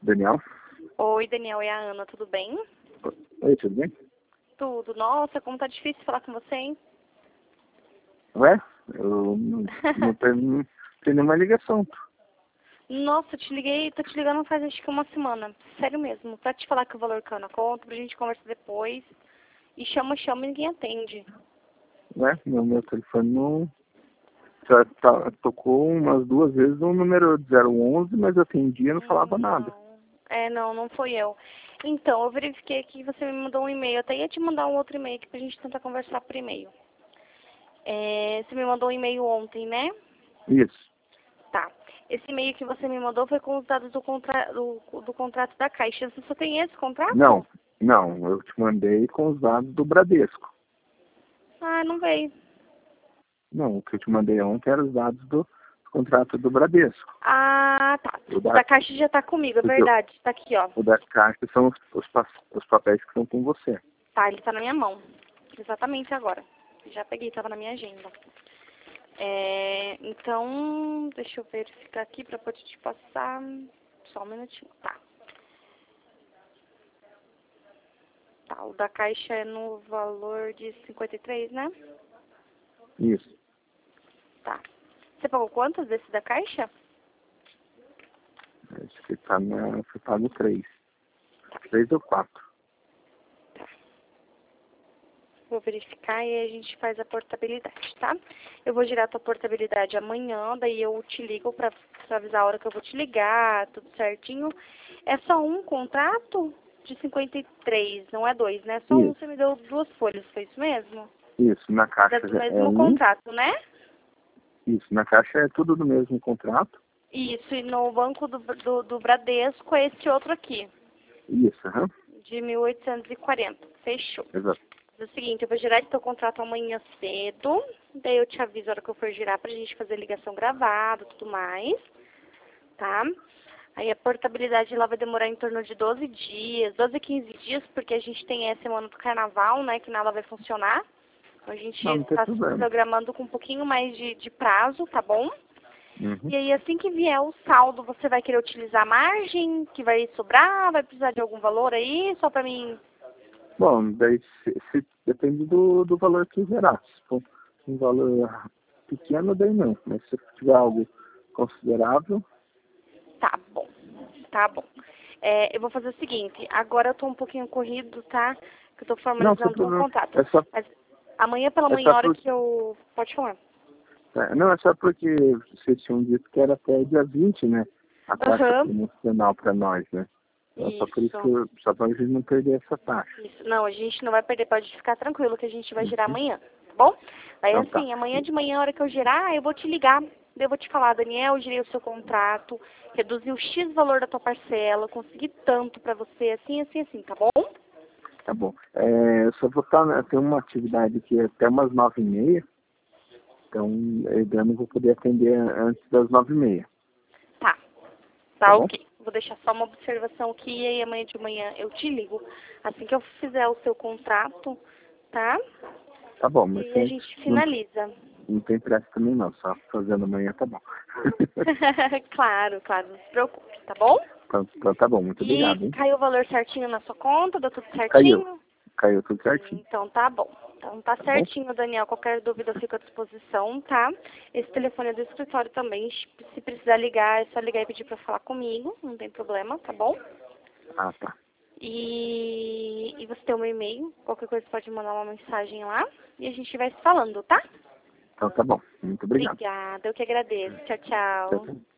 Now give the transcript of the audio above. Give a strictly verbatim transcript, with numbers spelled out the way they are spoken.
Daniel? Oi, Daniel, é a Ana, tudo bem? Oi, tudo bem? Tudo. Nossa, como tá difícil falar com você, hein? Ué? Eu não, não tenho não tenho nenhuma ligação. Nossa, eu te liguei, tô te ligando faz acho que uma semana. Sério mesmo. Pra te falar que o valor caiu na conta, pra gente conversar depois. E chama, chama e ninguém atende. Ué? Meu, meu telefone não... Já tá, tocou umas duas vezes o número zero onze, mas eu atendia e não falava Hum, nada. Não. É, não, não foi eu. Então, eu verifiquei aqui que você me mandou um e-mail. Eu até ia te mandar um outro e-mail aqui pra gente tentar conversar por e-mail. É, você me mandou um e-mail ontem, né? Isso. Tá. Esse e-mail que você me mandou foi com os dados do, contra... do, do contrato da Caixa. Você só tem esse contrato? Não, não. Eu te mandei com os dados do Bradesco. Ah, não veio. Não, o que eu te mandei ontem eram os dados do contrato do Bradesco. Ah, tá. O O da, da Caixa já tá comigo, é porque o verdade. Tá aqui, ó. o da Caixa são os, os, pa- os papéis que estão com você. Tá, ele tá na minha mão. Exatamente agora. Já peguei, tava na minha agenda. É, então, deixa eu verificar aqui pra poder te passar. Só um minutinho. Tá. Tá, o da Caixa é no valor de cinquenta e três, né? Isso. Tá. Você pagou quantos desse da Caixa? Acho que tá na, foi pago três. Três ou quatro. Tá. Vou verificar e aí a gente faz a portabilidade, tá? Eu vou girar a tua portabilidade amanhã, daí eu te ligo pra, pra avisar a hora que eu vou te ligar, tudo certinho. É só um contrato de cinquenta e três, não é dois, né? Só um, Isso. você me deu duas folhas, foi isso mesmo? Isso. Na É Caixa do já é mesmo um. contrato, né? Isso. Na Caixa é tudo do mesmo contrato. Isso, e no banco do, do, do Bradesco é esse outro aqui, Isso, aham. de mil oitocentos e quarenta. Fechou. Exato. É o seguinte, eu vou girar esse teu contrato amanhã cedo, daí eu te aviso a hora que eu for girar pra gente fazer ligação gravada e tudo mais, tá? Aí a portabilidade lá vai demorar em torno de doze dias, doze, quinze dias, porque a gente tem a semana do carnaval, né, que nada vai funcionar. Então a gente Não, não tem está se problema. programando com um pouquinho mais de, de prazo, tá bom? Uhum. E aí assim que vier o saldo, você vai querer utilizar a margem, que vai sobrar, vai precisar de algum valor aí, só pra mim... Bom, daí se, se- depende do, do valor que gerar. Se for um valor pequeno, daí não. Mas se tiver algo considerável, Tá bom, tá bom. É, eu vou fazer o seguinte, agora eu tô um pouquinho corrido, tá? Que eu tô não, sem formalizando um problema. contrato. É só, Mas amanhã pela é manhã, só a hora por, que eu... Pode falar. é, não, é só porque vocês tinham dito que era até dia vinte, né? A taxa Aham. promocional para nós, né? Então, é só por isso que Isso, eu, só para a gente não perder essa taxa. isso. Não, a gente não vai perder, pode ficar tranquilo que a gente vai girar Uhum. amanhã, tá bom? Aí Então tá. assim, amanhã de manhã, a hora que eu girar, eu vou te ligar. Daí eu vou te falar, Daniel, eu girei o seu contrato, reduzi o X valor da tua parcela, consegui tanto pra você, assim, assim, assim, tá bom? Tá bom. É, eu só vou estar, né, tem uma atividade aqui até umas nove e meia, então eu não vou poder atender antes das nove e meia, Tá, tá tá bom? ok. Vou deixar só uma observação aqui e aí amanhã de manhã eu te ligo. Assim que eu fizer o seu contrato, tá? Tá bom, E mas aí a sem, gente não, finaliza. não tem pressa também não, só fazendo amanhã tá bom. Claro, claro, não se preocupe, tá bom? então, então tá bom, muito E obrigado, hein? caiu o valor certinho na sua conta, deu tudo Caiu, certinho? caiu tudo certinho, Então tá bom. Então tá tá bom? certinho, Daniel. Qualquer dúvida eu fico à disposição, tá? Esse telefone é do escritório também. Se precisar ligar, é só ligar e pedir pra falar comigo. Não tem problema, tá bom? Ah, tá. E, e você tem o meu e-mail. Qualquer coisa pode mandar uma mensagem lá. E a gente vai se falando, tá? Então tá bom, muito obrigado. Obrigada. Eu que agradeço. Tchau, Tchau, tchau. tchau.